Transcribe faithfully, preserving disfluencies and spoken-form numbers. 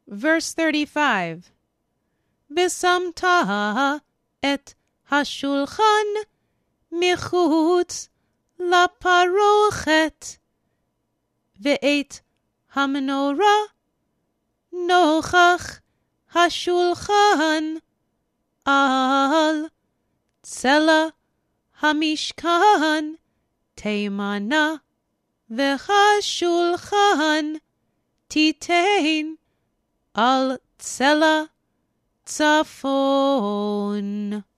Verse thirty-five. ושמת את השולחן מחוץ לפרוכת, ואת המנורה נוכח השולחן על צלע המשכן תימנה, והשולחן תיתן על צלע צפון.